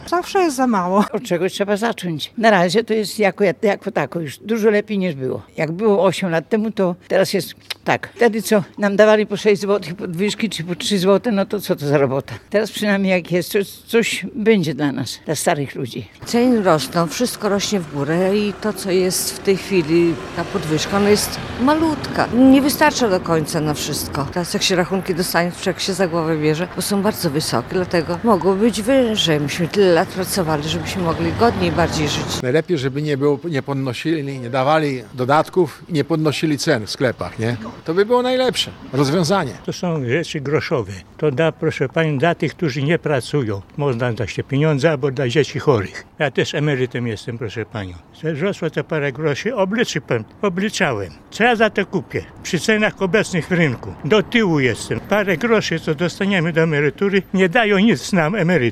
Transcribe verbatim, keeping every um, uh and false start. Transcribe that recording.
Zawsze jest za mało. Od czegoś trzeba zacząć. Na razie to jest jako, jako tako już dużo lepiej niż było. Jak było osiem lat temu, to teraz jest tak. Wtedy co nam dawali po sześć złotych podwyżki, czy po trzy złote, no to co to za robota? Teraz przynajmniej jak jest, coś, coś będzie dla nas, dla starych ludzi. Ceny rosną, wszystko rośnie w górę i to, co jest w tej chwili, ta podwyżka, ona jest malutka. Nie wystarcza do końca na wszystko. Teraz jak się rachunki dostanie, to jak się za głowę bierze, bo są bardzo wysokie, dlatego mogło być wyżej. Myśmy tyle lat pracowali, żebyśmy mogli godniej bardziej żyć. Najlepiej, żeby nie było, nie podnosili, nie dawali dodatków i nie podnosili cen w sklepach, nie? To by było najlepsze rozwiązanie. To są rzeczy groszowe. To da, proszę pani, dla tych, którzy nie pracują. Można dać te pieniądze albo dla dzieci chorych. Ja też emerytem jestem, proszę panią. Wzrosło te parę groszy, obliczy pan, obliczałem. Co ja za to kupię? Przy cenach obecnych w rynku. Do tyłu jestem. Parę groszy, co dostaniemy do emerytury, nie dają nic nam emerytom.